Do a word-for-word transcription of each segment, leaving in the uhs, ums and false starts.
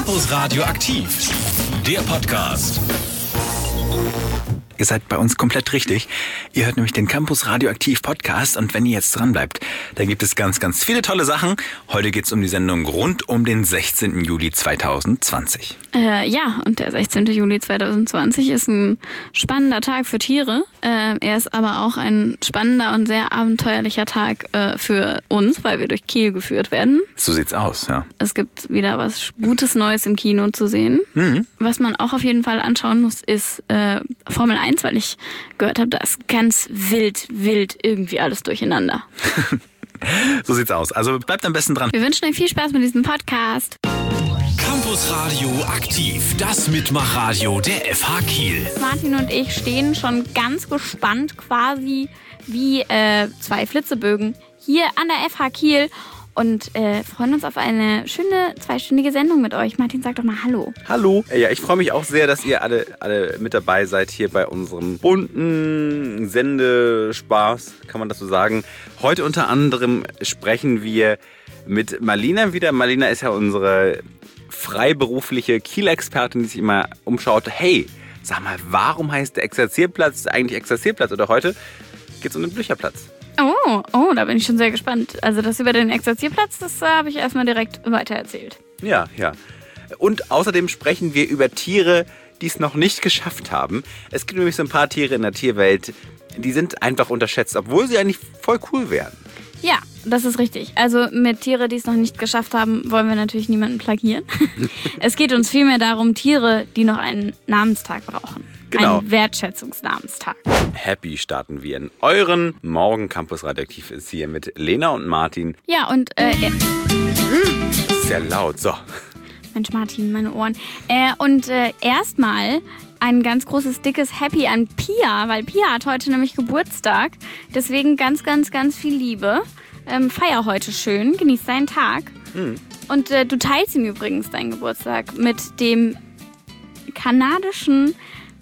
Campus Radio aktiv, der Podcast. Ihr seid bei uns komplett richtig. Ihr hört nämlich den Campus Radioaktiv Podcast und wenn ihr jetzt dran bleibt, dann gibt es ganz, ganz viele tolle Sachen. Heute geht es um die Sendung rund um den sechzehnten Juli zweitausendzwanzig. Äh, ja, und der sechzehnten Juli zweitausendzwanzig ist ein spannender Tag für Tiere. Äh, er ist aber auch ein spannender und sehr abenteuerlicher Tag äh, für uns, weil wir durch Kiel geführt werden. So sieht's aus, ja. Es gibt wieder was Gutes Neues im Kino zu sehen. Mhm. Was man auch auf jeden Fall anschauen muss, ist äh, Formel eins, weil ich gehört habe, da ist ganz wild, wild irgendwie alles durcheinander. So sieht's aus. Also bleibt am besten dran. Wir wünschen euch viel Spaß mit diesem Podcast. Campus Radio aktiv, das Mitmachradio der F H Kiel. Martin und ich stehen schon ganz gespannt quasi wie äh, zwei Flitzebögen hier an der F H Kiel und äh, freuen uns auf eine schöne zweistündige Sendung mit euch. Martin, sag doch mal Hallo. Hallo. Ja, ich freue mich auch sehr, dass ihr alle, alle mit dabei seid hier bei unserem bunten Sendespaß, kann man das so sagen. Heute unter anderem sprechen wir mit Marlina wieder. Marlina ist ja unsere freiberufliche Kiel-Expertin, die sich immer umschaut. Hey, sag mal, warum heißt der Exerzierplatz eigentlich Exerzierplatz? Oder heute geht es um den Blücherplatz. Oh, oh, da bin ich schon sehr gespannt. Also das über den Exerzierplatz, das äh, habe ich erstmal direkt weitererzählt. Ja, ja. Und außerdem sprechen wir über Tiere, die es noch nicht geschafft haben. Es gibt nämlich so ein paar Tiere in der Tierwelt, die sind einfach unterschätzt, obwohl sie eigentlich voll cool wären. Ja, das ist richtig. Also mit Tiere, die es noch nicht geschafft haben, wollen wir natürlich niemanden plagieren. Es geht uns vielmehr darum, Tiere, die noch einen Namenstag brauchen. Genau. Ein Wertschätzungsnamenstag. Happy starten wir in euren Morgen Campus Radioaktiv ist hier mit Lena und Martin. Ja, und äh, äh das ist sehr laut, so. Mensch, Martin, meine Ohren. Äh, und äh, erstmal ein ganz großes, dickes Happy an Pia, weil Pia hat heute nämlich Geburtstag. Deswegen ganz, ganz, ganz viel Liebe. Ähm, feier heute schön, genieß deinen Tag. Mhm. Und äh, du teilst ihm übrigens deinen Geburtstag mit dem kanadischen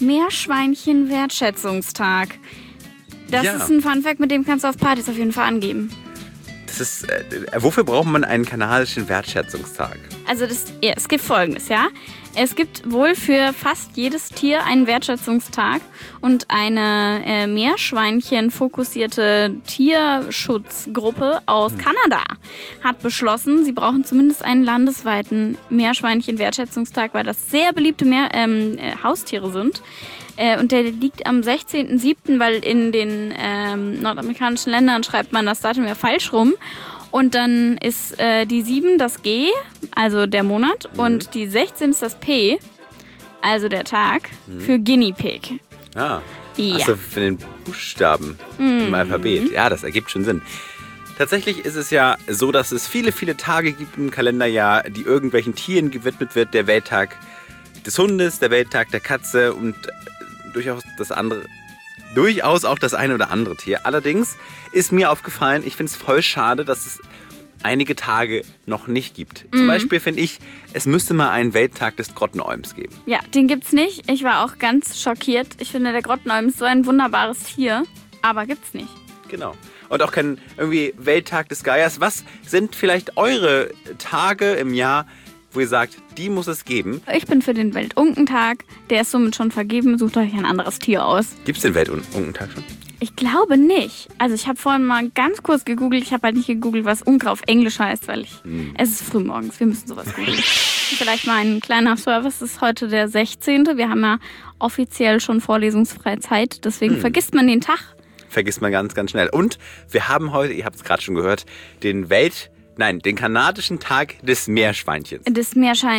Meerschweinchen-Wertschätzungstag. Das ja. ist ein Funfact, mit dem kannst du auf Partys auf jeden Fall angeben. Das ist, äh, wofür braucht man einen kanadischen Wertschätzungstag? Also das, ja, es gibt Folgendes, ja. Es gibt wohl für fast jedes Tier einen Wertschätzungstag und eine äh, Meerschweinchen-fokussierte Tierschutzgruppe aus hm. Kanada hat beschlossen, sie brauchen zumindest einen landesweiten Meerschweinchen-Wertschätzungstag, weil das sehr beliebte Meer, ähm, äh, Haustiere sind. Äh, und der liegt am sechzehnten siebten, weil in den ähm, nordamerikanischen Ländern schreibt man das Datum ja falsch rum. Und dann ist äh, die sieben das G, also der Monat, mhm. und die sechzehn ist das P, also der Tag, mhm. für Guinea Pig. Ah, ja. Also für den Buchstaben mhm. im Alphabet. Ja, das ergibt schon Sinn. Tatsächlich ist es ja so, dass es viele, viele Tage gibt im Kalenderjahr, die irgendwelchen Tieren gewidmet wird. Der Welttag des Hundes, der Welttag der Katze und durchaus das andere... Durchaus auch das eine oder andere Tier. Allerdings ist mir aufgefallen, ich finde es voll schade, dass es einige Tage noch nicht gibt. Mhm. Zum Beispiel finde ich, es müsste mal einen Welttag des Grottenolms geben. Ja, den gibt's nicht. Ich war auch ganz schockiert. Ich finde, der Grottenolm ist so ein wunderbares Tier, aber gibt's nicht. Genau. Und auch kein irgendwie Welttag des Geiers. Was sind vielleicht eure Tage im Jahr, wo ihr sagt, die muss es geben? Ich bin für den Weltunkentag. Der ist somit schon vergeben. Sucht euch ein anderes Tier aus. Gibt es den Weltunkentag schon? Ich glaube nicht. Also ich habe vorhin mal ganz kurz gegoogelt. Ich habe halt nicht gegoogelt, was Unkraut auf Englisch heißt, weil ich... Hm. Es ist frühmorgens. Wir müssen sowas googeln. Vielleicht mal ein kleiner Service. Es ist heute der sechzehnte. Wir haben ja offiziell schon vorlesungsfreie Zeit. Deswegen hm. vergisst man den Tag. Vergisst man ganz, ganz schnell. Und wir haben heute, ihr habt es gerade schon gehört, den Welt... Nein, den kanadischen Tag des Meerschweinchens. Des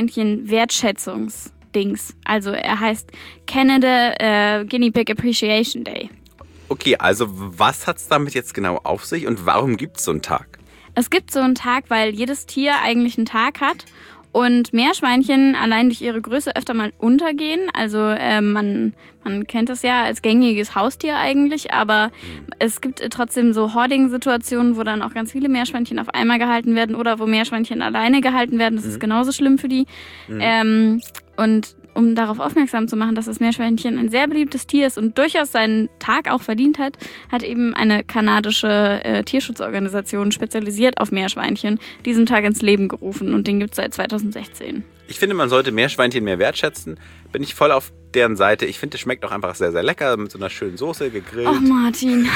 Meerschweinchen-Wertschätzungsdings. Also er heißt Canada äh, Guinea Pig Appreciation Day. Okay, also was hat es damit jetzt genau auf sich und warum gibt es so einen Tag? Es gibt so einen Tag, weil jedes Tier eigentlich einen Tag hat und Meerschweinchen allein durch ihre Größe öfter mal untergehen. Also äh, man, man kennt das ja als gängiges Haustier eigentlich, aber mhm. es gibt trotzdem so Hoarding-Situationen, wo dann auch ganz viele Meerschweinchen auf einmal gehalten werden oder wo Meerschweinchen alleine gehalten werden. Das mhm. ist genauso schlimm für die. Mhm. Ähm, und um darauf aufmerksam zu machen, dass das Meerschweinchen ein sehr beliebtes Tier ist und durchaus seinen Tag auch verdient hat, hat eben eine kanadische äh, Tierschutzorganisation spezialisiert auf Meerschweinchen diesen Tag ins Leben gerufen und den gibt es seit zweitausendsechzehn. Ich finde, man sollte Meerschweinchen mehr wertschätzen. Bin ich voll auf deren Seite. Ich finde, es schmeckt auch einfach sehr, sehr lecker mit so einer schönen Soße gegrillt. Oh, Martin.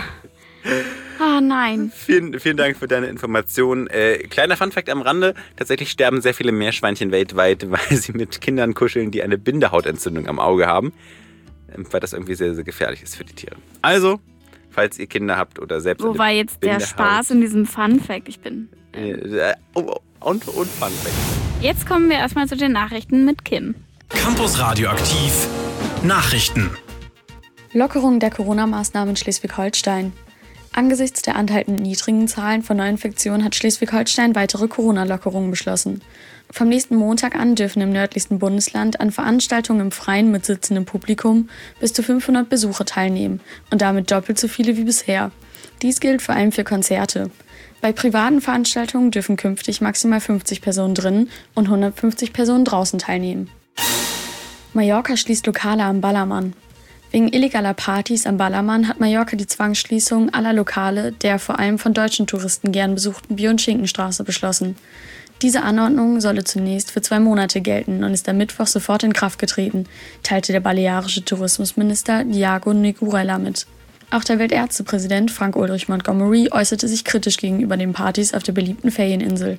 Ah, nein. Vielen, vielen Dank für deine Informationen. Äh, kleiner Funfact am Rande. Tatsächlich sterben sehr viele Meerschweinchen weltweit, weil sie mit Kindern kuscheln, die eine Bindehautentzündung am Auge haben. Weil das irgendwie sehr, sehr gefährlich ist für die Tiere. Also, falls ihr Kinder habt oder selbst Wo war jetzt der Spaß in diesem Funfact? Ich bin... Äh, oh, und, und Funfact. Jetzt kommen wir erstmal zu den Nachrichten mit Kim. Campus Radioaktiv Nachrichten. Lockerung der Corona-Maßnahmen in Schleswig-Holstein. Angesichts der anhaltend niedrigen Zahlen von Neuinfektionen hat Schleswig-Holstein weitere Corona-Lockerungen beschlossen. Vom nächsten Montag an dürfen im nördlichsten Bundesland an Veranstaltungen im Freien mit sitzendem Publikum bis zu fünfhundert Besucher teilnehmen und damit doppelt so viele wie bisher. Dies gilt vor allem für Konzerte. Bei privaten Veranstaltungen dürfen künftig maximal fünfzig Personen drinnen und hundertfünfzig Personen draußen teilnehmen. Mallorca schließt Lokale am Ballermann. Wegen illegaler Partys am Ballermann hat Mallorca die Zwangsschließung aller Lokale der vor allem von deutschen Touristen gern besuchten Bier- und Schinkenstraße beschlossen. Diese Anordnung solle zunächst für zwei Monate gelten und ist am Mittwoch sofort in Kraft getreten, teilte der balearische Tourismusminister Diego Negurella mit. Auch der Weltärztepräsident Frank-Ulrich Montgomery äußerte sich kritisch gegenüber den Partys auf der beliebten Ferieninsel.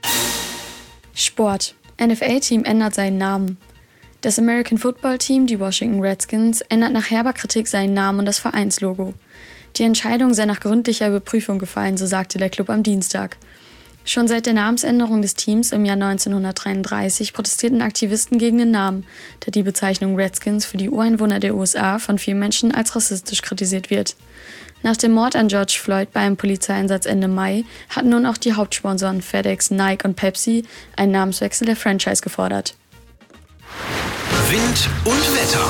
Sport. N F L-Team ändert seinen Namen. Das American Football Team, die Washington Redskins, ändert nach herber Kritik seinen Namen und das Vereinslogo. Die Entscheidung sei nach gründlicher Überprüfung gefallen, so sagte der Club am Dienstag. Schon seit der Namensänderung des Teams im Jahr neunzehnhundertdreiunddreißig protestierten Aktivisten gegen den Namen, da die Bezeichnung Redskins für die Ureinwohner der U S A von vielen Menschen als rassistisch kritisiert wird. Nach dem Mord an George Floyd bei einem Polizeieinsatz Ende Mai hatten nun auch die Hauptsponsoren FedEx, Nike und Pepsi einen Namenswechsel der Franchise gefordert. Wind und Wetter.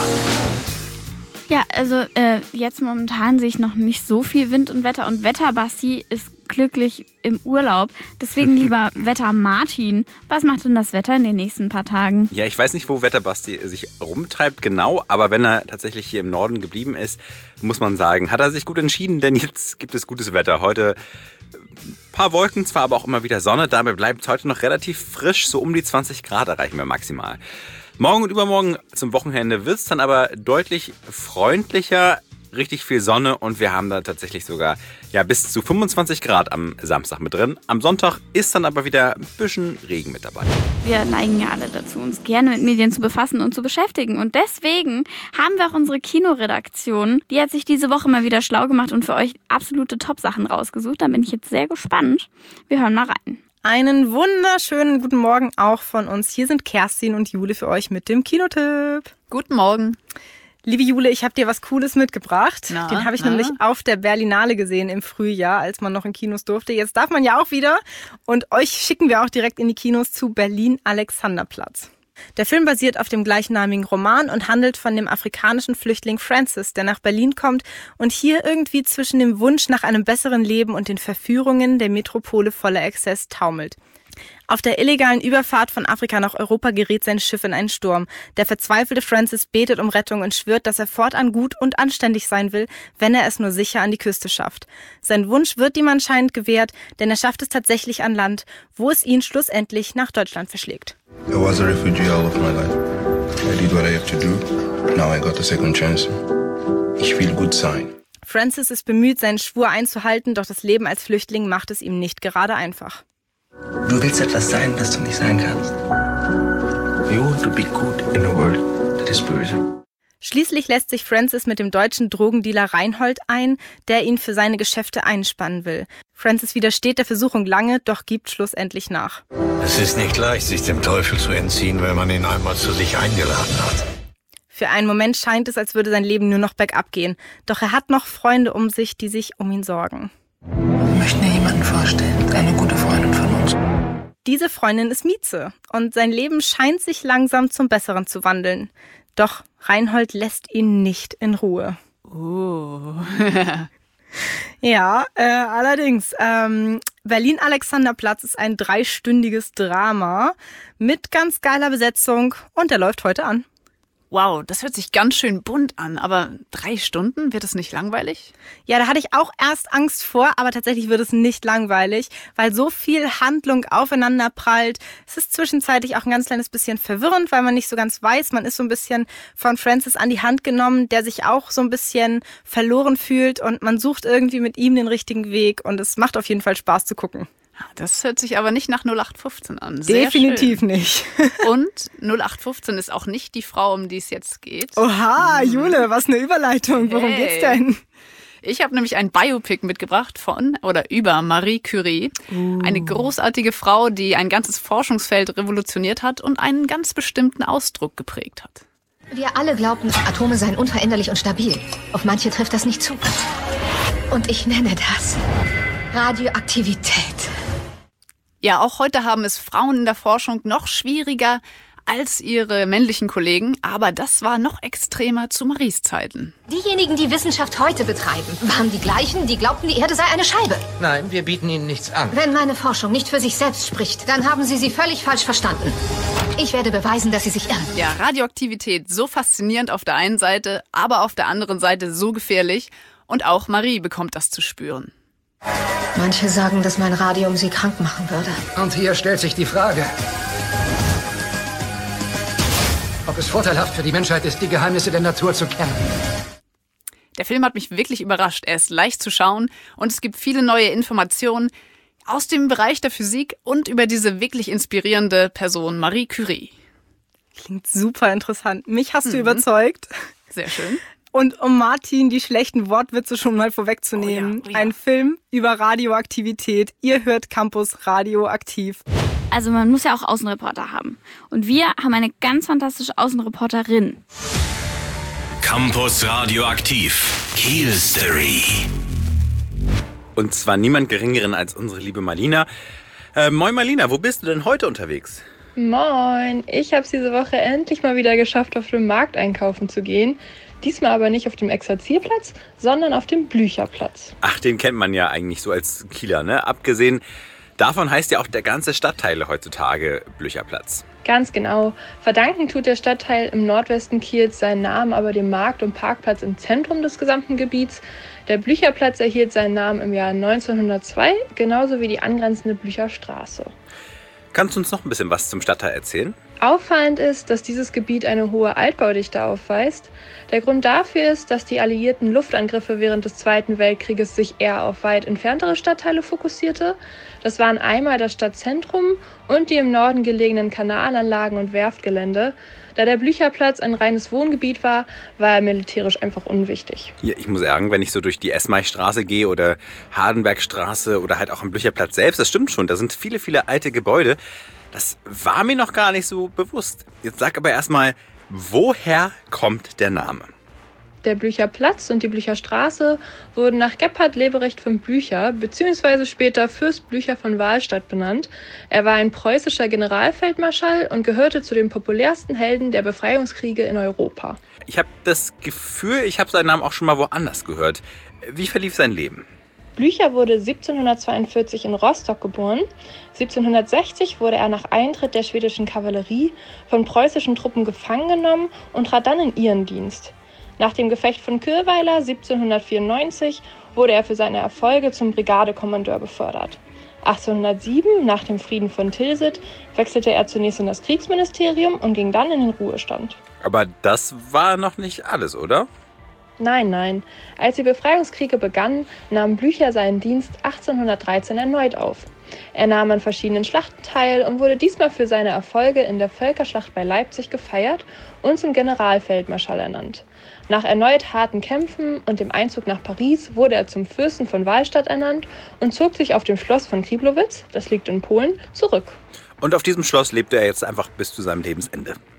Ja, also äh, jetzt momentan sehe ich noch nicht so viel Wind und Wetter. Und Wetter-Basti ist glücklich im Urlaub. Deswegen, lieber Wetter-Martin, was macht denn das Wetter in den nächsten paar Tagen? Ja, ich weiß nicht, wo Wetterbasti sich rumtreibt genau, aber wenn er tatsächlich hier im Norden geblieben ist, muss man sagen, hat er sich gut entschieden, denn jetzt gibt es gutes Wetter. Heute ein paar Wolken, zwar aber auch immer wieder Sonne, dabei bleibt es heute noch relativ frisch, so um die zwanzig Grad erreichen wir maximal. Morgen und übermorgen zum Wochenende wird es dann aber deutlich freundlicher, richtig viel Sonne und wir haben da tatsächlich sogar ja, bis zu fünfundzwanzig Grad am Samstag mit drin. Am Sonntag ist dann aber wieder ein bisschen Regen mit dabei. Wir neigen ja alle dazu, uns gerne mit Medien zu befassen und zu beschäftigen. Und deswegen haben wir auch unsere Kinoredaktion, die hat sich diese Woche mal wieder schlau gemacht und für euch absolute Top-Sachen rausgesucht. Da bin ich jetzt sehr gespannt. Wir hören mal rein. Einen wunderschönen guten Morgen auch von uns. Hier sind Kerstin und Jule für euch mit dem Kinotipp. Guten Morgen. Liebe Jule, ich habe dir was Cooles mitgebracht. Na, Den habe ich na. nämlich auf der Berlinale gesehen im Frühjahr, als man noch in Kinos durfte. Jetzt darf man ja auch wieder. Und euch schicken wir auch direkt in die Kinos zu Berlin-Alexanderplatz. Der Film basiert auf dem gleichnamigen Roman und handelt von dem afrikanischen Flüchtling Francis, der nach Berlin kommt und hier irgendwie zwischen dem Wunsch nach einem besseren Leben und den Verführungen der Metropole voller Exzess taumelt. Auf der illegalen Überfahrt von Afrika nach Europa gerät sein Schiff in einen Sturm. Der verzweifelte Francis betet um Rettung und schwört, dass er fortan gut und anständig sein will, wenn er es nur sicher an die Küste schafft. Sein Wunsch wird ihm anscheinend gewährt, denn er schafft es tatsächlich an Land, wo es ihn schlussendlich nach Deutschland verschlägt. I was a refugee all of my life. I did what I have to do. Now I got a second chance. Ich will gut sein. Francis ist bemüht, seinen Schwur einzuhalten, doch das Leben als Flüchtling macht es ihm nicht gerade einfach. Du willst etwas sein, das du nicht sein kannst. You want to be good in a world that is böse. Schließlich lässt sich Francis mit dem deutschen Drogendealer Reinhold ein, der ihn für seine Geschäfte einspannen will. Francis widersteht der Versuchung lange, doch gibt schlussendlich nach. Es ist nicht leicht, sich dem Teufel zu entziehen, wenn man ihn einmal zu sich eingeladen hat. Für einen Moment scheint es, als würde sein Leben nur noch bergab gehen. Doch er hat noch Freunde um sich, die sich um ihn sorgen. Ich möchte mir jemanden vorstellen, eine gute Freundin von uns. Diese Freundin ist Mieze und sein Leben scheint sich langsam zum Besseren zu wandeln. Doch Reinhold lässt ihn nicht in Ruhe. Oh. Ja, äh, allerdings. Ähm, Berlin-Alexanderplatz ist ein dreistündiges Drama mit ganz geiler Besetzung und der läuft heute an. Wow, das hört sich ganz schön bunt an, aber drei Stunden, wird es nicht langweilig? Ja, da hatte ich auch erst Angst vor, aber tatsächlich wird es nicht langweilig, weil so viel Handlung aufeinander prallt. Es ist zwischenzeitlich auch ein ganz kleines bisschen verwirrend, weil man nicht so ganz weiß. Man ist so ein bisschen von Francis an die Hand genommen, der sich auch so ein bisschen verloren fühlt und man sucht irgendwie mit ihm den richtigen Weg und es macht auf jeden Fall Spaß zu gucken. Das hört sich aber nicht nach null acht fünfzehn an. Sehr Definitiv schön. nicht. Und null acht fünfzehn ist auch nicht die Frau, um die es jetzt geht. Oha, Jule, was eine Überleitung. Worum Hey. geht's denn? Ich habe nämlich ein Biopic mitgebracht von oder über Marie Curie. Uh. Eine großartige Frau, die ein ganzes Forschungsfeld revolutioniert hat und einen ganz bestimmten Ausdruck geprägt hat. Wir alle glaubten, Atome seien unveränderlich und stabil. Auf manche trifft das nicht zu. Und ich nenne das Radioaktivität. Ja, auch heute haben es Frauen in der Forschung noch schwieriger als ihre männlichen Kollegen, aber das war noch extremer zu Maries Zeiten. Diejenigen, die Wissenschaft heute betreiben, waren die gleichen, die glaubten, die Erde sei eine Scheibe. Nein, wir bieten Ihnen nichts an. Wenn meine Forschung nicht für sich selbst spricht, dann haben Sie sie völlig falsch verstanden. Ich werde beweisen, dass Sie sich irren. Ja, Radioaktivität, so faszinierend auf der einen Seite, aber auf der anderen Seite so gefährlich. Und auch Marie bekommt das zu spüren. Manche sagen, dass mein Radium sie krank machen würde. Und hier stellt sich die Frage, ob es vorteilhaft für die Menschheit ist, die Geheimnisse der Natur zu kennen. Der Film hat mich wirklich überrascht. Er ist leicht zu schauen und es gibt viele neue Informationen aus dem Bereich der Physik und über diese wirklich inspirierende Person Marie Curie. Klingt super interessant. Mich hast du mhm. überzeugt. Sehr schön. Und um Martin die schlechten Wortwitze schon mal vorwegzunehmen, oh ja, oh ja. Ein Film über Radioaktivität. Ihr hört Campus Radioaktiv. Also man muss ja auch Außenreporter haben. Und wir haben eine ganz fantastische Außenreporterin. Campus Radioaktiv. Kiel Story. Und zwar niemand Geringeren als unsere liebe Marlina. Äh, moin Marlina, wo bist du denn heute unterwegs? Moin, ich habe es diese Woche endlich mal wieder geschafft, auf dem Markt einkaufen zu gehen. Diesmal aber nicht auf dem Exerzierplatz, sondern auf dem Blücherplatz. Ach, den kennt man ja eigentlich so als Kieler, ne? Abgesehen davon heißt ja auch der ganze Stadtteil heutzutage Blücherplatz. Ganz genau. Verdanken tut der Stadtteil im Nordwesten Kiels seinen Namen aber dem Markt- und Parkplatz im Zentrum des gesamten Gebiets. Der Blücherplatz erhielt seinen Namen im Jahr neunzehnhundertzwei, genauso wie die angrenzende Blücherstraße. Kannst du uns noch ein bisschen was zum Stadtteil erzählen? Auffallend ist, dass dieses Gebiet eine hohe Altbaudichte aufweist. Der Grund dafür ist, dass die alliierten Luftangriffe während des Zweiten Weltkrieges sich eher auf weit entferntere Stadtteile fokussierte. Das waren einmal das Stadtzentrum und die im Norden gelegenen Kanalanlagen und Werftgelände. Da der Blücherplatz ein reines Wohngebiet war, war er militärisch einfach unwichtig. Ja, ich muss sagen, wenn ich so durch die Esmeistraße gehe oder Hardenbergstraße oder halt auch am Blücherplatz selbst, das stimmt schon, da sind viele, viele alte Gebäude. Das war mir noch gar nicht so bewusst. Jetzt sag aber erstmal, woher kommt der Name? Der Blücherplatz und die Blücherstraße wurden nach Gebhard Leberecht von Blücher bzw. später Fürst Blücher von Wahlstatt benannt. Er war ein preußischer Generalfeldmarschall und gehörte zu den populärsten Helden der Befreiungskriege in Europa. Ich habe das Gefühl, ich habe seinen Namen auch schon mal woanders gehört. Wie verlief sein Leben? Blücher wurde siebzehnhundertzweiundvierzig in Rostock geboren. siebzehnhundertsechzig wurde er nach Eintritt der schwedischen Kavallerie von preußischen Truppen gefangen genommen und trat dann in ihren Dienst. Nach dem Gefecht von Kirweiler siebzehnhundertvierundneunzig wurde er für seine Erfolge zum Brigadekommandeur befördert. achtzehnhundertsieben, nach dem Frieden von Tilsit, wechselte er zunächst in das Kriegsministerium und ging dann in den Ruhestand. Aber das war noch nicht alles, oder? Nein, nein. Als die Befreiungskriege begannen, nahm Blücher seinen Dienst achtzehnhundertdreizehn erneut auf. Er nahm an verschiedenen Schlachten teil und wurde diesmal für seine Erfolge in der Völkerschlacht bei Leipzig gefeiert und zum Generalfeldmarschall ernannt. Nach erneut harten Kämpfen und dem Einzug nach Paris wurde er zum Fürsten von Wahlstatt ernannt und zog sich auf dem Schloss von Kriblowitz, das liegt in Polen, zurück. Und auf diesem Schloss lebte er jetzt einfach bis zu seinem Lebensende.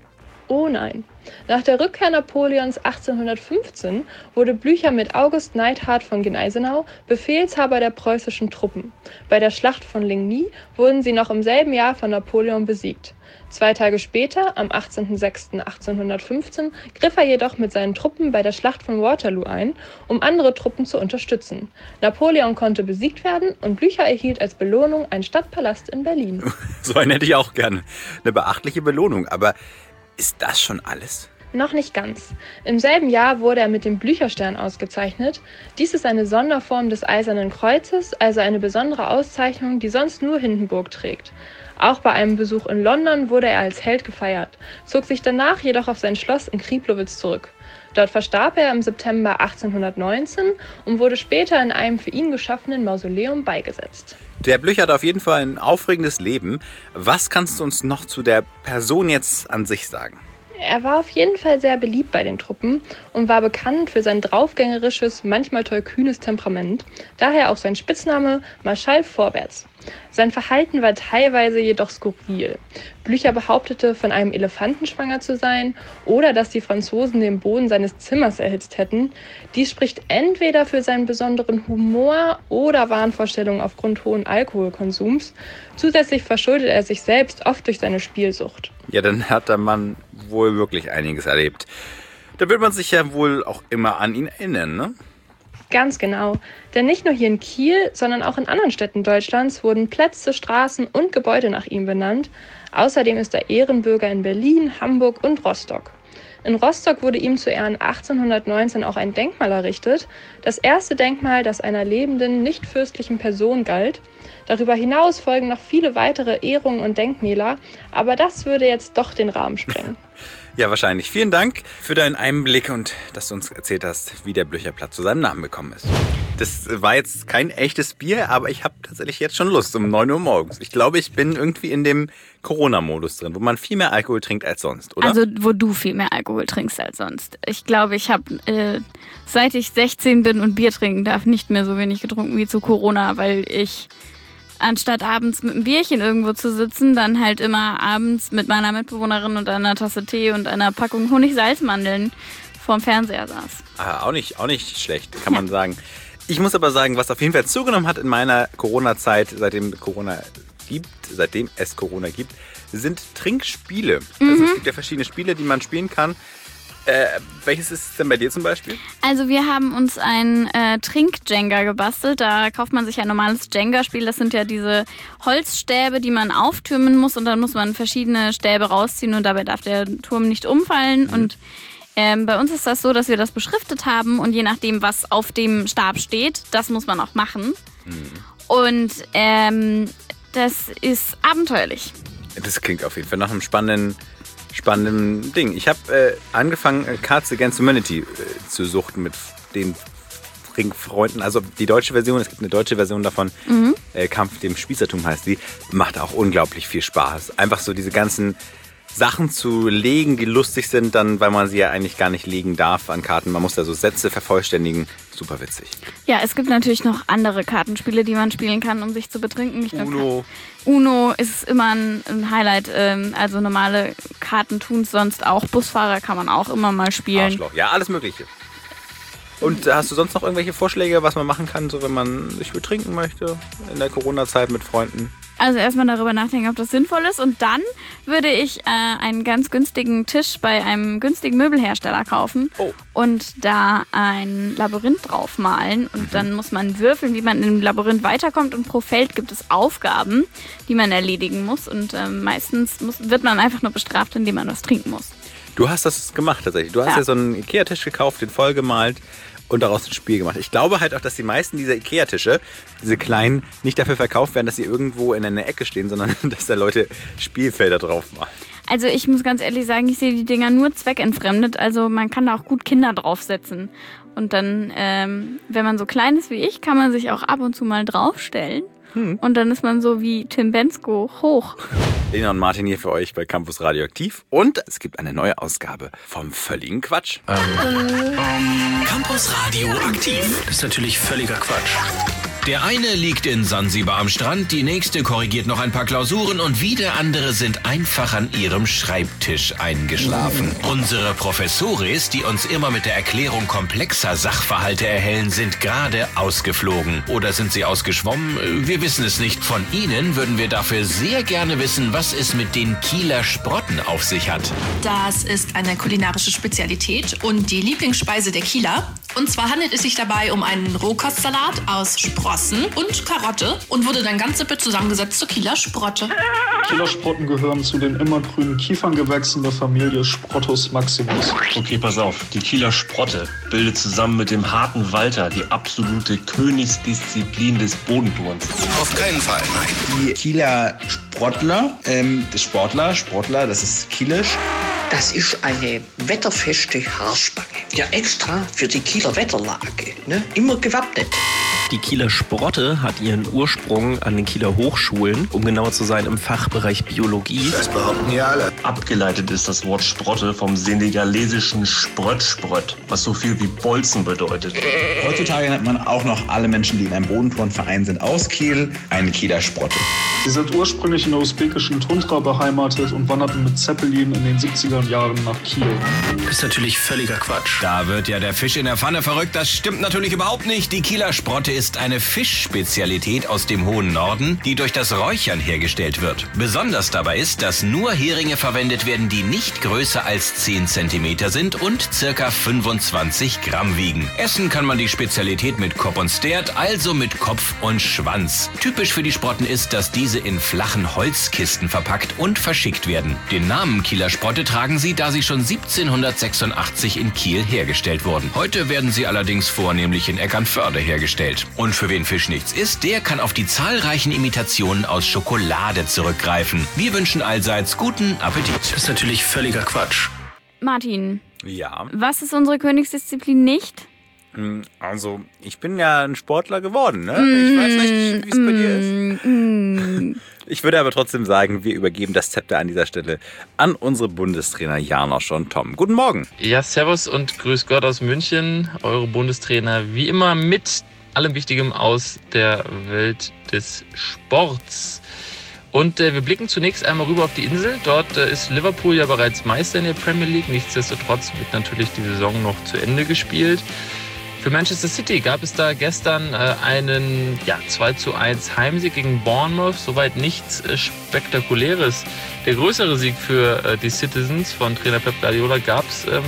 Oh nein. Nach der Rückkehr Napoleons achtzehnhundertfünfzehn wurde Blücher mit August Neidhart von Gneisenau Befehlshaber der preußischen Truppen. Bei der Schlacht von Ligny wurden sie noch im selben Jahr von Napoleon besiegt. Zwei Tage später, am achtzehnten sechsten achtzehnhundertfünfzehn, griff er jedoch mit seinen Truppen bei der Schlacht von Waterloo ein, um andere Truppen zu unterstützen. Napoleon konnte besiegt werden und Blücher erhielt als Belohnung einen Stadtpalast in Berlin. So einen hätte ich auch gerne. Eine beachtliche Belohnung, aber ist das schon alles? Noch nicht ganz. Im selben Jahr wurde er mit dem Blücherstern ausgezeichnet. Dies ist eine Sonderform des Eisernen Kreuzes, also eine besondere Auszeichnung, die sonst nur Hindenburg trägt. Auch bei einem Besuch in London wurde er als Held gefeiert, zog sich danach jedoch auf sein Schloss in Kriplowitz zurück. Dort verstarb er im September achtzehnhundertneunzehn und wurde später in einem für ihn geschaffenen Mausoleum beigesetzt. Der Blücher hat auf jeden Fall ein aufregendes Leben. Was kannst du uns noch zu der Person jetzt an sich sagen? Er war auf jeden Fall sehr beliebt bei den Truppen und war bekannt für sein draufgängerisches, manchmal tollkühnes Temperament, daher auch sein Spitzname Marschall Vorwärts. Sein Verhalten war teilweise jedoch skurril. Blücher behauptete, von einem Elefanten schwanger zu sein oder dass die Franzosen den Boden seines Zimmers erhitzt hätten. Dies spricht entweder für seinen besonderen Humor oder Wahnvorstellungen aufgrund hohen Alkoholkonsums. Zusätzlich verschuldet er sich selbst oft durch seine Spielsucht. Ja, dann hat der Mann wohl wirklich einiges erlebt. Da wird man sich ja wohl auch immer an ihn erinnern, ne? Ganz genau. Denn nicht nur hier in Kiel, sondern auch in anderen Städten Deutschlands wurden Plätze, Straßen und Gebäude nach ihm benannt. Außerdem ist er Ehrenbürger in Berlin, Hamburg und Rostock. In Rostock wurde ihm zu Ehren achtzehnhundertneunzehn auch ein Denkmal errichtet. Das erste Denkmal, das einer lebenden, nicht fürstlichen Person galt. Darüber hinaus folgen noch viele weitere Ehrungen und Denkmäler, aber das würde jetzt doch den Rahmen sprengen. Ja, wahrscheinlich. Vielen Dank für deinen Einblick und dass du uns erzählt hast, wie der Blücherplatz zu seinem Namen gekommen ist. Das war jetzt kein echtes Bier, aber ich habe tatsächlich jetzt schon Lust um neun Uhr morgens. Ich glaube, ich bin irgendwie in dem Corona-Modus drin, wo man viel mehr Alkohol trinkt als sonst, oder? Also wo du viel mehr Alkohol trinkst als sonst. Ich glaube, ich habe, äh, seit ich sechzehn bin und Bier trinken darf, nicht mehr so wenig getrunken wie zu Corona, weil ich anstatt abends mit einem Bierchen irgendwo zu sitzen, dann halt immer abends mit meiner Mitbewohnerin und einer Tasse Tee und einer Packung Honig-Salzmandeln vorm Fernseher saß. Ah, auch nicht, auch nicht schlecht, kann ja. man sagen. Ich muss aber sagen, was auf jeden Fall zugenommen hat in meiner Corona-Zeit, seitdem Corona gibt, seitdem es Corona gibt, sind Trinkspiele. Mhm. Also es gibt ja verschiedene Spiele, die man spielen kann. Äh, welches ist es denn bei dir zum Beispiel? Also wir haben uns ein äh, Trink-Jenga gebastelt. Da kauft man sich ein normales Jenga-Spiel. Das sind ja diese Holzstäbe, die man auftürmen muss und dann muss man verschiedene Stäbe rausziehen und dabei darf der Turm nicht umfallen. Mhm. Und ähm, bei uns ist das so, dass wir das beschriftet haben und je nachdem, was auf dem Stab steht, das muss man auch machen. Mhm. Und ähm, das ist abenteuerlich. Das klingt auf jeden Fall nach einem spannenden spannenden Ding. Ich habe äh, angefangen, Cards Against Humanity äh, zu suchten mit den Freunden. Also die deutsche Version, es gibt eine deutsche Version davon, mhm. äh, Kampf dem Spießertum heißt die, macht auch unglaublich viel Spaß. Einfach so diese ganzen Sachen zu legen, die lustig sind, dann, weil man sie ja eigentlich gar nicht legen darf an Karten. Man muss da so Sätze vervollständigen. Super witzig. Ja, es gibt natürlich noch andere Kartenspiele, die man spielen kann, um sich zu betrinken. Nicht Uno. Uno ist immer ein, ein Highlight. Also normale Karten tun es sonst auch. Busfahrer kann man auch immer mal spielen. Arschloch. Ja, alles Mögliche. Und hast du sonst noch irgendwelche Vorschläge, was man machen kann, so wenn man sich betrinken möchte in der Corona-Zeit mit Freunden? Also erstmal darüber nachdenken, ob das sinnvoll ist. Und dann würde ich äh, einen ganz günstigen Tisch bei einem günstigen Möbelhersteller kaufen oh. und da ein Labyrinth drauf malen. Und mhm. dann muss man würfeln, wie man in dem Labyrinth weiterkommt. Und pro Feld gibt es Aufgaben, die man erledigen muss. Und äh, meistens muss, wird man einfach nur bestraft, indem man was trinken muss. Du hast das gemacht tatsächlich. Du hast ja, ja so einen Ikea-Tisch gekauft, den voll gemalt und daraus ein Spiel gemacht. Ich glaube halt auch, dass die meisten dieser Ikea-Tische, diese kleinen, nicht dafür verkauft werden, dass sie irgendwo in einer Ecke stehen, sondern dass da Leute Spielfelder drauf machen. Also ich muss ganz ehrlich sagen, ich sehe die Dinger nur zweckentfremdet. Also man kann da auch gut Kinder draufsetzen. Und dann, ähm, wenn man so klein ist wie ich, kann man sich auch ab und zu mal draufstellen. Hm. Und dann ist man so wie Tim Bendzko hoch. Lena und Martin hier für euch bei Campus Radioaktiv. Und es gibt eine neue Ausgabe vom völligen Quatsch. Ähm. Campus Radioaktiv. Das ist natürlich völliger Quatsch. Der eine liegt in Sansibar am Strand, die nächste korrigiert noch ein paar Klausuren und wieder andere sind einfach an ihrem Schreibtisch eingeschlafen. Unsere Professores, die uns immer mit der Erklärung komplexer Sachverhalte erhellen, sind gerade ausgeflogen. Oder sind sie ausgeschwommen? Wir wissen es nicht. Von Ihnen würden wir dafür sehr gerne wissen, was es mit den Kieler Sprotten auf sich hat. Das ist eine kulinarische Spezialität und die Lieblingsspeise der Kieler. Und zwar handelt es sich dabei um einen Rohkostsalat aus Sprossen und Karotte und wurde dann ganz simpel zusammengesetzt zur Kieler Sprotte. Kieler Sprotten gehören zu den immergrünen Kieferngewächsen der Familie Sprottus maximus. Okay, pass auf. Die Kieler Sprotte bildet zusammen mit dem harten Walter die absolute Königsdisziplin des Bodenturns. Auf keinen Fall, nein. Die Kieler Sprottler, ähm, Sportler, Sportler, das ist kielisch. Das ist eine wetterfeste Haarspange. Ja, extra für die Kieler Wetterlage. Ne? Immer gewappnet. Die Kieler Sprotte hat ihren Ursprung an den Kieler Hochschulen, um genauer zu sein im Fachbereich Biologie. Das behaupten ja alle. Abgeleitet ist das Wort Sprotte vom senegalesischen Sprött-Sprött, was so viel wie Bolzen bedeutet. Heutzutage nennt man auch noch alle Menschen, die in einem Bodenturnverein sind, aus Kiel, eine Kieler Sprotte. Sie sind ursprünglich in der usbekischen Tundra beheimatet und wanderten mit Zeppelin in den siebziger Jahren nach Kiel. Das ist natürlich völliger Quatsch. Da wird ja der Fisch in der Pfanne verrückt. Das stimmt natürlich überhaupt nicht. Die Kieler Sprotte ist eine Fischspezialität aus dem hohen Norden, die durch das Räuchern hergestellt wird. Besonders dabei ist, dass nur Heringe verwendet werden, die nicht größer als zehn Zentimeter sind und circa fünfundzwanzig Gramm wiegen. Essen kann man die Spezialität mit Kopf und Stert, also mit Kopf und Schwanz. Typisch für die Sprotten ist, dass diese in flachen Holzkisten verpackt und verschickt werden. Den Namen Kieler Sprotte tragen sie, da sie schon siebzehnhundertsechsundachtzig in Kiel hergestellt wurden. Heute werden sie allerdings vornehmlich in Eckernförde hergestellt. Und für wen Fisch nichts ist, der kann auf die zahlreichen Imitationen aus Schokolade zurückgreifen. Wir wünschen allseits guten Appetit. Das ist natürlich völliger Quatsch. Martin. Ja. Was ist unsere Königsdisziplin nicht? Also, ich bin ja ein Sportler geworden, ne? Ich weiß nicht, wie es bei dir ist. Mm. Ich würde aber trotzdem sagen, wir übergeben das Zepter an dieser Stelle an unsere Bundestrainer Janosch und Tom. Guten Morgen. Ja, servus und grüß Gott aus München. Eure Bundestrainer wie immer mit allem Wichtigem aus der Welt des Sports. Und äh, wir blicken zunächst einmal rüber auf die Insel. Dort äh, ist Liverpool ja bereits Meister in der Premier League. Nichtsdestotrotz wird natürlich die Saison noch zu Ende gespielt. Für Manchester City gab es da gestern äh, einen ja, zwei zu eins Heimsieg gegen Bournemouth. Soweit nichts äh, Spektakuläres. Der größere Sieg für äh, die Citizens von Trainer Pep Guardiola gab es ähm,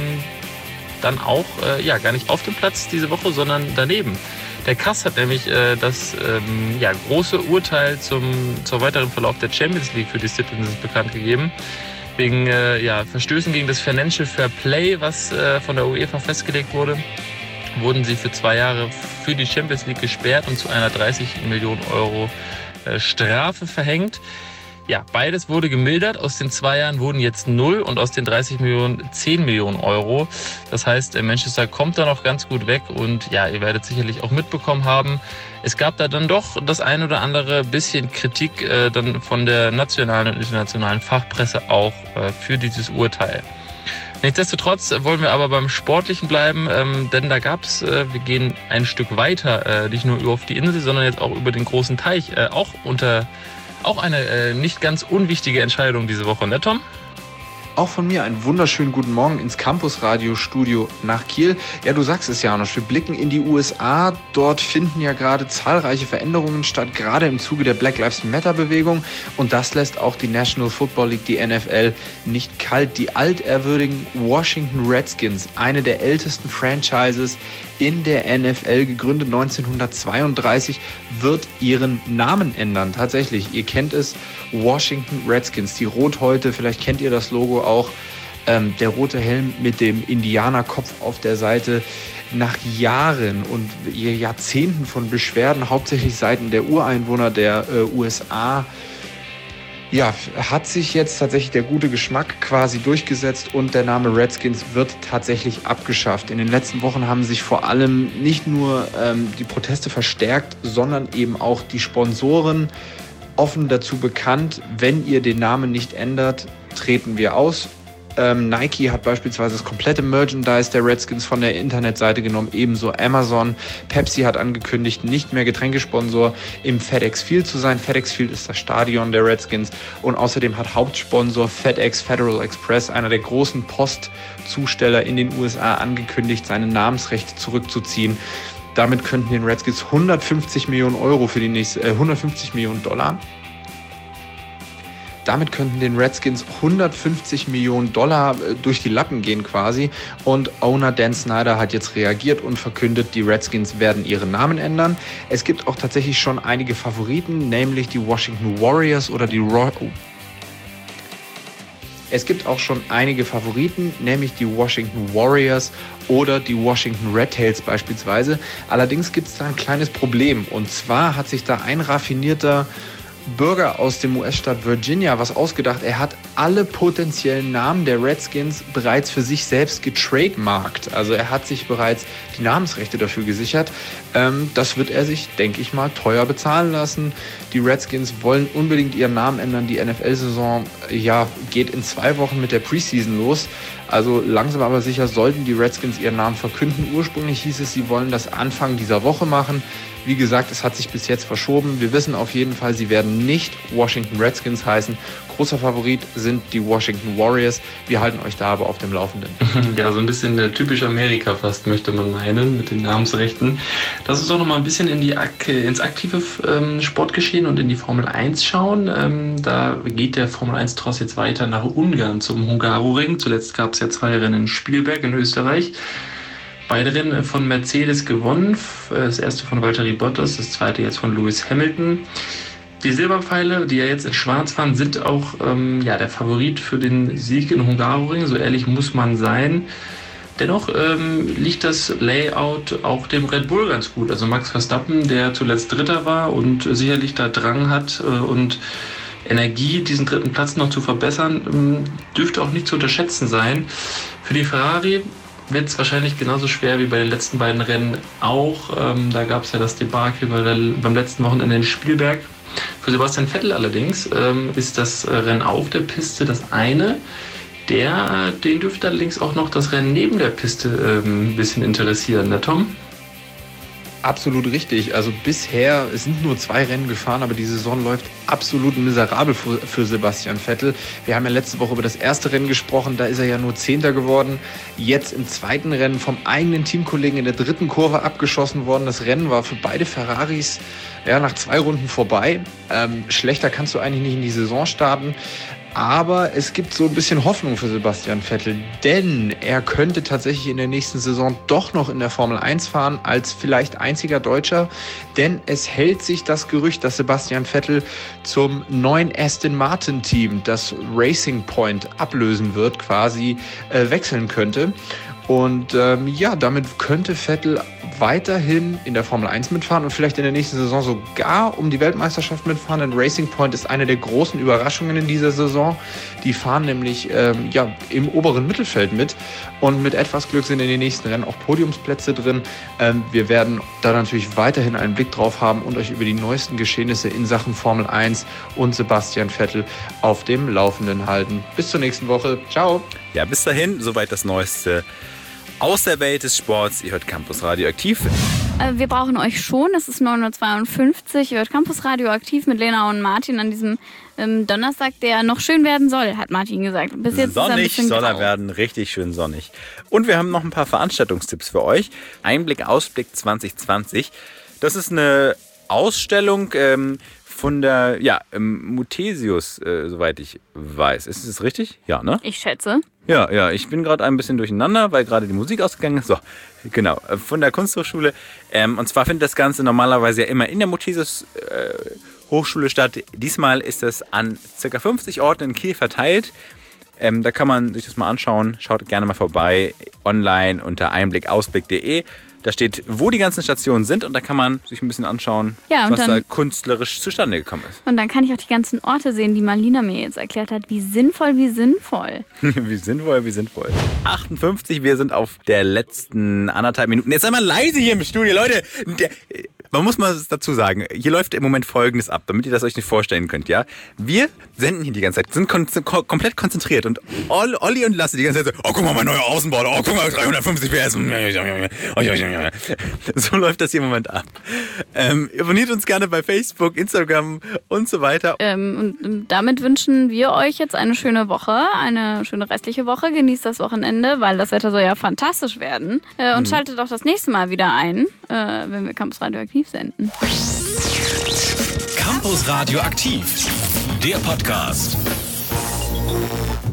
dann auch äh, ja, gar nicht auf dem Platz diese Woche, sondern daneben. Der K A S hat nämlich äh, das ähm, ja, große Urteil zum, zum weiteren Verlauf der Champions League für die Citizens bekannt gegeben. Wegen äh, ja, Verstößen gegen das Financial Fair Play, was äh, von der UEFA festgelegt wurde, wurden sie für zwei Jahre für die Champions League gesperrt und zu einer dreißig Millionen Euro äh, Strafe verhängt. Ja, beides wurde gemildert. Aus den zwei Jahren wurden jetzt null und aus den dreißig Millionen zehn Millionen Euro. Das heißt, Manchester kommt da noch ganz gut weg und ja, ihr werdet sicherlich auch mitbekommen haben, es gab da dann doch das ein oder andere bisschen Kritik äh, dann von der nationalen und internationalen Fachpresse auch äh, für dieses Urteil. Nichtsdestotrotz wollen wir aber beim Sportlichen bleiben, ähm, denn da gab es, äh, wir gehen ein Stück weiter, äh, nicht nur auf die Insel, sondern jetzt auch über den großen Teich, äh, auch unter Auch eine äh, nicht ganz unwichtige Entscheidung diese Woche, ne Tom? Auch von mir einen wunderschönen guten Morgen ins Campus-Radio-Studio nach Kiel. Ja, du sagst es ja noch, wir blicken in die U S A. Dort finden ja gerade zahlreiche Veränderungen statt, gerade im Zuge der Black Lives Matter-Bewegung. Und das lässt auch die National Football League, die N F L, nicht kalt. Die altehrwürdigen Washington Redskins, eine der ältesten Franchises in der N F L, gegründet neunzehnhundertzweiunddreißig, wird ihren Namen ändern. Tatsächlich, ihr kennt es, Washington Redskins, die Rothäute, vielleicht kennt ihr das Logo auch, ähm, der rote Helm mit dem Indianerkopf auf der Seite. Nach Jahren und Jahrzehnten von Beschwerden, hauptsächlich seitens der Ureinwohner der äh, U S A, ja, hat sich jetzt tatsächlich der gute Geschmack quasi durchgesetzt und der Name Redskins wird tatsächlich abgeschafft. In den letzten Wochen haben sich vor allem nicht nur ähm, die Proteste verstärkt, sondern eben auch die Sponsoren offen dazu bekannt, wenn ihr den Namen nicht ändert, treten wir aus. Ähm, Nike hat beispielsweise das komplette Merchandise der Redskins von der Internetseite genommen, ebenso Amazon. Pepsi hat angekündigt, nicht mehr Getränkesponsor im FedEx Field zu sein. FedEx Field ist das Stadion der Redskins und außerdem hat Hauptsponsor FedEx Federal Express, einer der großen Postzusteller in den U S A, angekündigt, seine Namensrechte zurückzuziehen. Damit könnten den Redskins hundertfünfzig Millionen Euro für die nächste, äh, hundertfünfzig Millionen Dollar Damit könnten den Redskins hundertfünfzig Millionen Dollar durch die Lappen gehen quasi. Und Owner Dan Snyder hat jetzt reagiert und verkündet, die Redskins werden ihren Namen ändern. Es gibt auch tatsächlich schon einige Favoriten, nämlich die Washington Warriors oder die Roy- oh. Es gibt auch schon einige Favoriten, nämlich die Washington Warriors oder die Washington Red Tails beispielsweise. Allerdings gibt es da ein kleines Problem. Und zwar hat sich da ein raffinierter Bürger aus dem U S-Staat Virginia was ausgedacht. Er hat alle potenziellen Namen der Redskins bereits für sich selbst getrademarkt. Also er hat sich bereits die Namensrechte dafür gesichert. Ähm, das wird er sich, denke ich mal, teuer bezahlen lassen. Die Redskins wollen unbedingt ihren Namen ändern. Die N F L-Saison ja, geht in zwei Wochen mit der Preseason los. Also langsam aber sicher sollten die Redskins ihren Namen verkünden. Ursprünglich hieß es, sie wollen das Anfang dieser Woche machen. Wie gesagt, es hat sich bis jetzt verschoben. Wir wissen auf jeden Fall, sie werden nicht Washington Redskins heißen. Großer Favorit sind die Washington Warriors. Wir halten euch da aber auf dem Laufenden. Ja, so ein bisschen der typische Amerika fast, möchte man meinen, mit den Namensrechten. Lass uns doch noch mal ein bisschen in die, ins aktive ähm, Sportgeschehen und in die Formel eins schauen. Ähm, da geht der Formel eins Tross jetzt weiter nach Ungarn zum Hungaroring. Zuletzt gab es ja zwei Rennen in Spielberg in Österreich. Beide Rennen von Mercedes gewonnen. Das erste von Valtteri Bottas, das zweite jetzt von Lewis Hamilton. Die Silberpfeile, die ja jetzt in Schwarz fahren, sind auch ähm, ja, der Favorit für den Sieg in Hungaroring. So ehrlich muss man sein. Dennoch ähm, liegt das Layout auch dem Red Bull ganz gut. Also Max Verstappen, der zuletzt Dritter war und sicherlich da Drang hat äh, und Energie, diesen dritten Platz noch zu verbessern, ähm, dürfte auch nicht zu unterschätzen sein. Für die Ferrari wird es wahrscheinlich genauso schwer wie bei den letzten beiden Rennen auch. Ähm, da gab es ja das Debakel bei der, beim letzten Wochenende in Spielberg. Für Sebastian Vettel allerdings ähm, ist das Rennen auf der Piste das eine. Der, den dürfte allerdings auch noch das Rennen neben der Piste ähm, ein bisschen interessieren, ne Tom? Absolut richtig. Also bisher, es sind nur zwei Rennen gefahren, aber die Saison läuft absolut miserabel für, für Sebastian Vettel. Wir haben ja letzte Woche über das erste Rennen gesprochen, da ist er ja nur Zehnter geworden. Jetzt im zweiten Rennen vom eigenen Teamkollegen in der dritten Kurve abgeschossen worden. Das Rennen war für beide Ferraris ja, nach zwei Runden vorbei. Ähm, schlechter kannst du eigentlich nicht in die Saison starten. Aber es gibt so ein bisschen Hoffnung für Sebastian Vettel, denn er könnte tatsächlich in der nächsten Saison doch noch in der Formel eins fahren, als vielleicht einziger Deutscher. Denn es hält sich das Gerücht, dass Sebastian Vettel zum neuen Aston Martin Team, das Racing Point ablösen wird, quasi äh, wechseln könnte. Und ähm, ja, damit könnte Vettel weiterhin in der Formel eins mitfahren und vielleicht in der nächsten Saison sogar um die Weltmeisterschaft mitfahren. Denn Racing Point ist eine der großen Überraschungen in dieser Saison. Die fahren nämlich ähm, ja, im oberen Mittelfeld mit und mit etwas Glück sind in den nächsten Rennen auch Podiumsplätze drin. Ähm, wir werden da natürlich weiterhin einen Blick drauf haben und euch über die neuesten Geschehnisse in Sachen Formel eins und Sebastian Vettel auf dem Laufenden halten. Bis zur nächsten Woche. Ciao. Ja, bis dahin, soweit das Neueste aus der Welt des Sports. Ihr hört Campus Radioaktiv. Wir brauchen euch schon. Es ist neun Uhr zweiundfünfzig. Ihr hört Campus Radioaktiv mit Lena und Martin an diesem ähm, Donnerstag, der noch schön werden soll, hat Martin gesagt. Bis jetzt sonnig ist er ein soll er grau. werden, richtig schön sonnig. Und wir haben noch ein paar Veranstaltungstipps für euch. Einblick, Ausblick zwanzig zwanzig. Das ist eine Ausstellung ähm, von der ja, ähm, Muthesius, äh, soweit ich weiß. Ist es richtig? Ja, ne? Ich schätze. Ja, ja, ich bin gerade ein bisschen durcheinander, weil gerade die Musik ausgegangen ist. So, genau, von der Kunsthochschule. Ähm, und zwar findet das Ganze normalerweise ja immer in der Muthesius äh, Hochschule statt. Diesmal ist es an ca. fünfzig Orten in Kiel verteilt. Ähm, da kann man sich das mal anschauen. Schaut gerne mal vorbei. Online unter einblick ausblick punkt de. Da steht, wo die ganzen Stationen sind und da kann man sich ein bisschen anschauen, Ja, und was dann- da künstlerisch zustande gekommen ist. Und dann kann ich auch die ganzen Orte sehen, die Marlina mir jetzt erklärt hat. Wie sinnvoll, wie sinnvoll. Wie sinnvoll, wie sinnvoll. achtundfünfzig, wir sind auf der letzten anderthalb Minuten. Jetzt sei mal leise hier im Studio, Leute. Der, Man muss mal dazu sagen, hier läuft im Moment Folgendes ab, damit ihr das euch nicht vorstellen könnt, ja? Wir senden hier die ganze Zeit, sind kon- kon- komplett konzentriert und Olli und Lasse die ganze Zeit so, oh, guck mal, mein neuer Außenborder, oh, guck mal, dreihundertfünfzig P S. So läuft das hier im Moment ab. Ähm, abonniert uns gerne bei Facebook, Instagram und so weiter. Ähm, und damit wünschen wir euch jetzt eine schöne Woche, eine schöne restliche Woche. Genießt das Wochenende, weil das Wetter soll ja fantastisch werden. Äh, und mhm. schaltet auch das nächste Mal wieder ein, äh, wenn wir Campus Radioaktiv senden. Campus Radioaktiv, der Podcast.